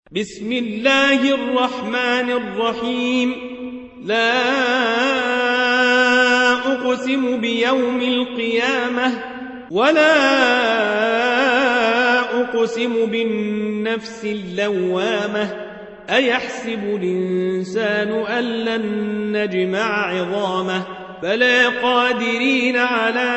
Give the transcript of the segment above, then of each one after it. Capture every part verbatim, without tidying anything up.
بسم الله الرحمن الرحيم. لا أقسم بيوم القيامة ولا أقسم بالنفس اللوامة أيحسب الإنسان أن لن نجمع عظامه بلى قادرين على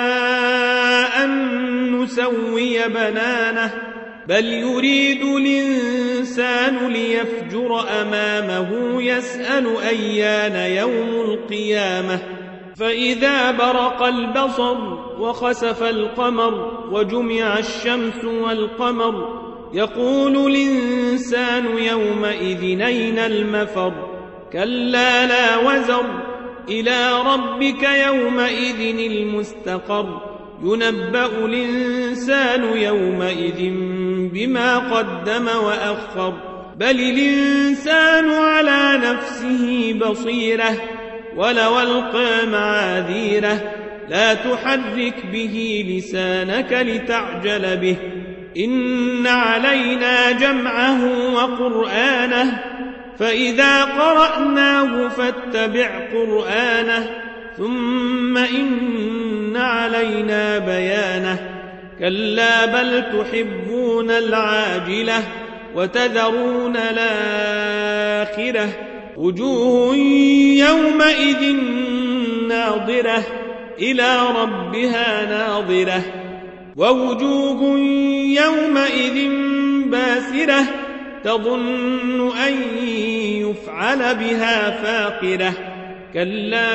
أن نسوي بنانه بل يريد الإنسان ليفجر أمامه يسأل أيان يوم القيامة فإذا برق البصر وخسف القمر وجمع الشمس والقمر يقول الإنسان يومئذ أين المفر كلا لا وزر إلى ربك يومئذ المستقر ينبأ الإنسان يومئذ بما قدم وأخر بل الإنسان على نفسه بصيرة ولو ألقى معاذيره لا تحرك به لسانك لتعجل به إن علينا جمعه وقرآنه فإذا قرأناه فاتبع قرآنه ثم إن علينا بيانه كلا بل تحبون العاجلة وتذرون الآخرة وجوه يومئذ ناظرة إلى ربها ناظرة ووجوه يومئذ باسرة تظن أن يفعل بها فاقرة كلا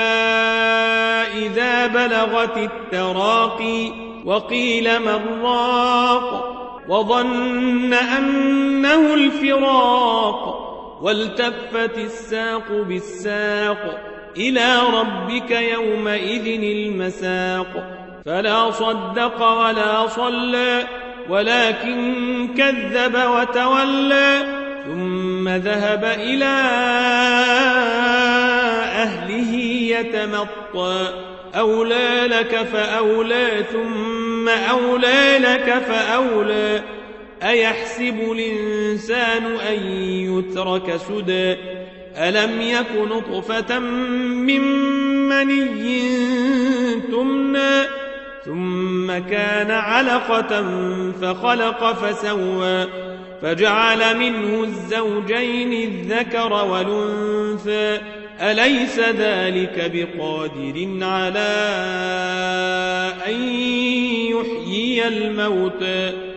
إذا بلغت التراقي وقيل من راق وظن أنه الفراق والتفت الساق بالساق إلى ربك يومئذ المساق فلا صدق ولا صلى ولكن كذب وتولى ثم ذهب إلى أهله يتمطى أولى لك فأولى ثم أولى لك فأولى أيحسب الإنسان أن يترك سدى ألم يك نطفة من مني تمنى ثم كان علقة فخلق فسوى فجعل منه الزوجين الذكر والأنثى أليس ذلك بقادر على أن يحيي الموتى